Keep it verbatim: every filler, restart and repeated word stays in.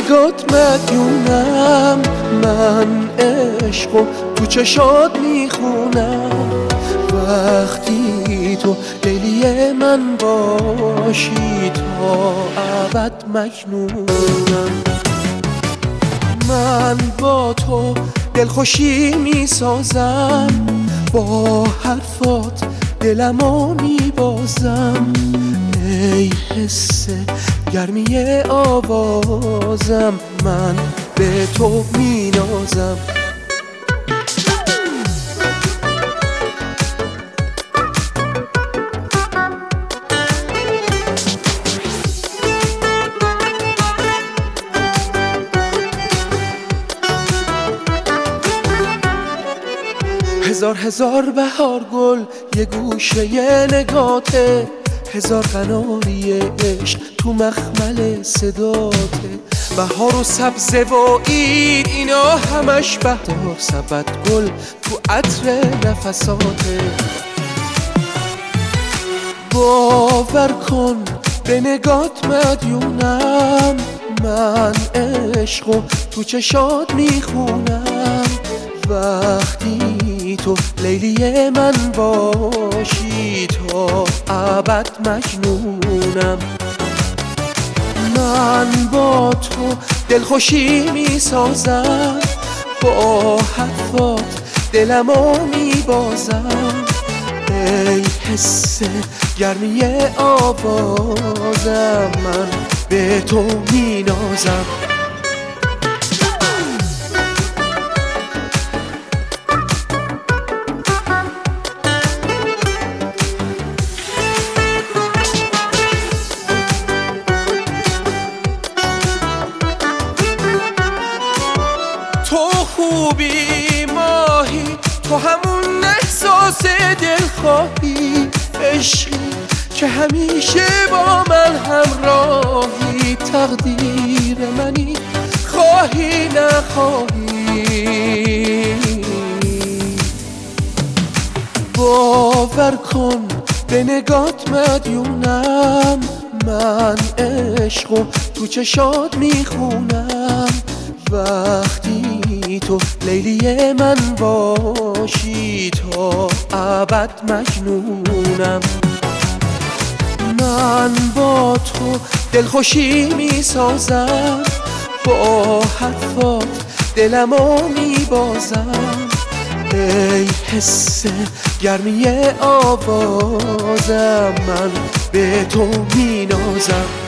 نگات مدیونم، من عشقو تو چشات میخونم. وقتی تو لیلی من باشی تا ابد مجنونم. من با تو دلخوشی میسازم، با حرفات دلمو میبازم. ای حس گرمی آوازم، من به تو مینازم. هزار هزار بهار گل یه گوشه یه نگاته، هزار قناری عشق تو مخمل صداته. بهار و سبزه و عید اینا همش بهار، سبد گل تو عطر نفساته. باور کن به نگات مدیونم، من عشقو تو چشات میخونم. وقتی تو لیلی من باشی تا ابد مجنونم. من با تو دلخوشی میسازم، با حرفات دلمو میبازم. ای حس گرمی آوازم، من به تو مینازم. تو خوبی ماهی، تو همون احساس دلخواهی. عشقی که همیشه با من همراهی، تقدیر منی خواهی نخواهی. باور کن به نگات مدیونم، من عشقو تو چشات میخونم. وقتی تو لیلی من باشی تا ابد مجنونم. من با تو دلخوشی میسازم، با حرفات دلمو میبازم. ای حس گرمی آوازم، من به تو مینازم.